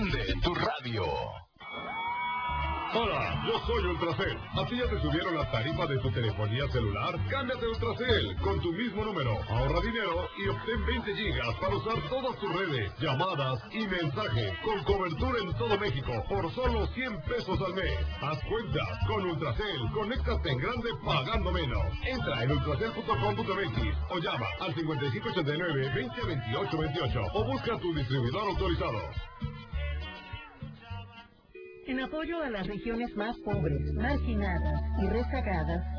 Enciende tu radio. Hola, yo soy Ultracel. ¿A ti ya te subieron la tarifa de tu telefonía celular? Cámbiate a Ultracel con tu mismo número. Ahorra dinero y obtén 20 gigas para usar todas tus redes, llamadas y mensajes con cobertura en todo México por solo 100 pesos al mes. Haz cuentas con Ultracel. Conéctate en grande pagando menos. Entra en ultracel.com.mx o llama al 5589-202828 o busca tu distribuidor autorizado. En apoyo a las regiones más pobres, marginadas y rezagadas,